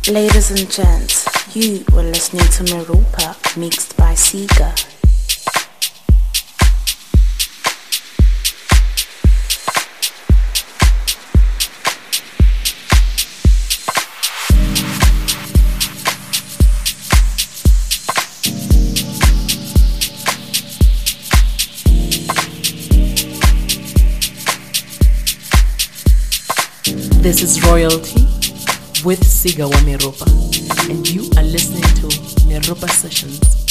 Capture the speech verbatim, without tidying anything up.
Ladies and gents, you were listening to Merupa, mixed by Sega. This is Royalty with Siga wa Merupa, and you are listening to Merupa Sessions.